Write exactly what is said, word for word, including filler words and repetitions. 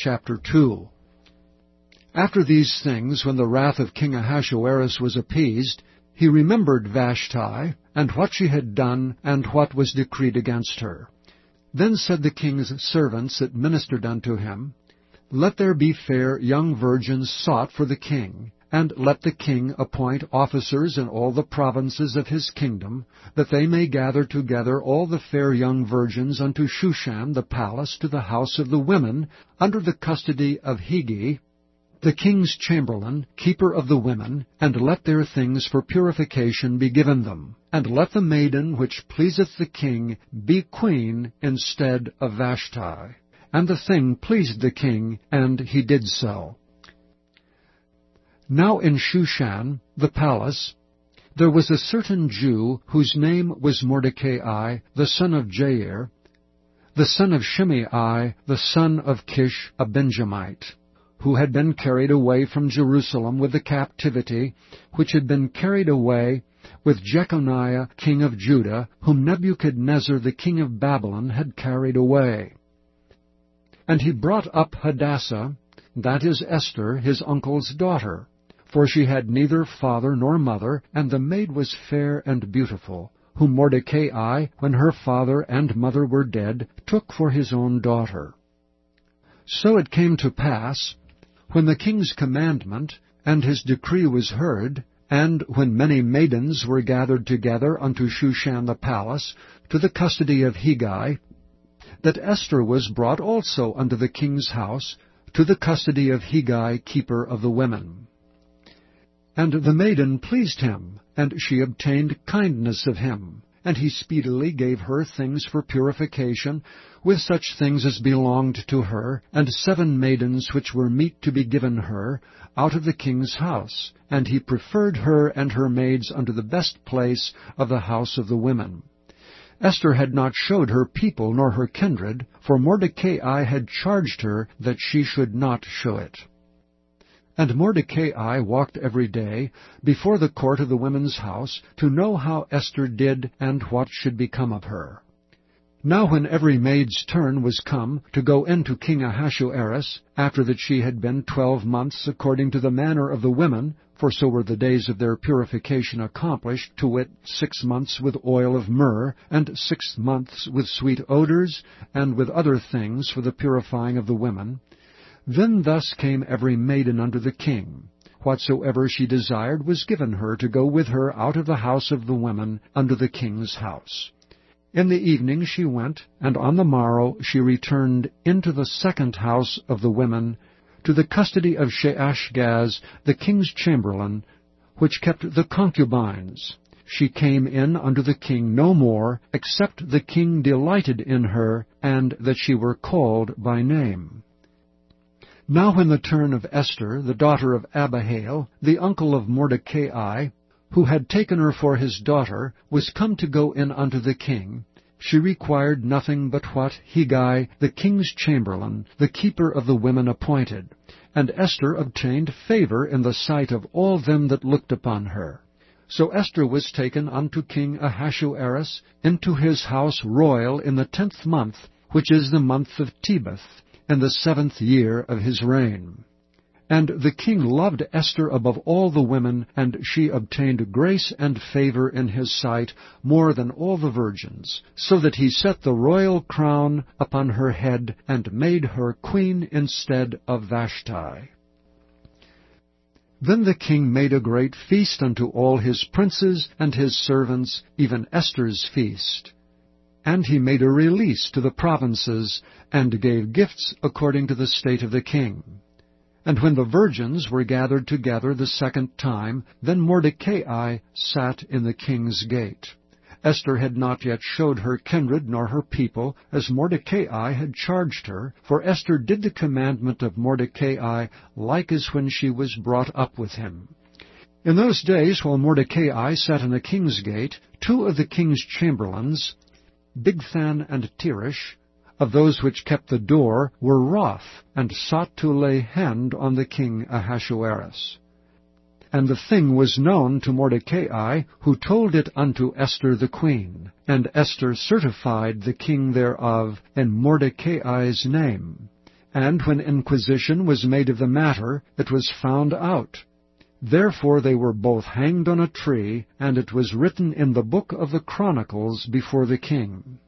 chapter two. After these things, when the wrath of King Ahasuerus was appeased, he remembered Vashti, and what she had done, and what was decreed against her. Then said the king's servants that ministered unto him, Let there be fair young virgins sought for the king, and let the king appoint officers in all the provinces of his kingdom, that they may gather together all the fair young virgins unto Shushan the palace to the house of the women, under the custody of Hegai, the king's chamberlain, keeper of the women, and let their things for purification be given them. And let the maiden which pleaseth the king be queen instead of Vashti. And the thing pleased the king, and he did so. Now in Shushan, the palace, there was a certain Jew, whose name was Mordecai, the son of Jair, the son of Shimei, the son of Kish, a Benjamite, who had been carried away from Jerusalem with the captivity, which had been carried away with Jeconiah king of Judah, whom Nebuchadnezzar the king of Babylon had carried away. And he brought up Hadassah, that is Esther, his uncle's daughter, for she had neither father nor mother, and the maid was fair and beautiful, whom Mordecai, when her father and mother were dead, took for his own daughter. So it came to pass, when the king's commandment and his decree was heard, and when many maidens were gathered together unto Shushan the palace, to the custody of Hegai, that Esther was brought also unto the king's house, to the custody of Hegai, keeper of the women. And the maiden pleased him, and she obtained kindness of him. And he speedily gave her things for purification, with such things as belonged to her, and seven maidens which were meet to be given her, out of the king's house. And he preferred her and her maids unto the best place of the house of the women. Esther had not showed her people nor her kindred, for Mordecai had charged her that she should not show it. And Mordecai walked every day before the court of the women's house, to know how Esther did and what should become of her. Now when every maid's turn was come to go in to King Ahasuerus, after that she had been twelve months according to the manner of the women, for so were the days of their purification accomplished, to wit, six months with oil of myrrh, and six months with sweet odors, and with other things for the purifying of the women, then thus came every maiden unto the king. Whatsoever she desired was given her to go with her out of the house of the women unto the king's house. In the evening she went, and on the morrow she returned into the second house of the women, to the custody of Sheashgaz, the king's chamberlain, which kept the concubines. She came in unto the king no more, except the king delighted in her, and that she were called by name. Now when the turn of Esther, the daughter of Abihail, the uncle of Mordecai, who had taken her for his daughter, was come to go in unto the king, she required nothing but what Hegai, the king's chamberlain, the keeper of the women, appointed. And Esther obtained favor in the sight of all them that looked upon her. So Esther was taken unto King Ahasuerus into his house royal in the tenth month, which is the month of Tebeth, in the seventh year of his reign. And the king loved Esther above all the women, and she obtained grace and favor in his sight more than all the virgins, so that he set the royal crown upon her head, and made her queen instead of Vashti. Then the king made a great feast unto all his princes and his servants, even Esther's feast. And he made a release to the provinces, and gave gifts according to the state of the king. And when the virgins were gathered together the second time, then Mordecai sat in the king's gate. Esther had not yet showed her kindred nor her people, as Mordecai had charged her, for Esther did the commandment of Mordecai like as when she was brought up with him. In those days, while Mordecai sat in the king's gate, two of the king's chamberlains, Bigthan and Teresh, of those which kept the door, were wroth, and sought to lay hand on the king Ahasuerus. And the thing was known to Mordecai, who told it unto Esther the queen. And Esther certified the king thereof in Mordecai's name. And when inquisition was made of the matter, it was found out. Therefore they were both hanged on a tree, and it was written in the book of the Chronicles before the king.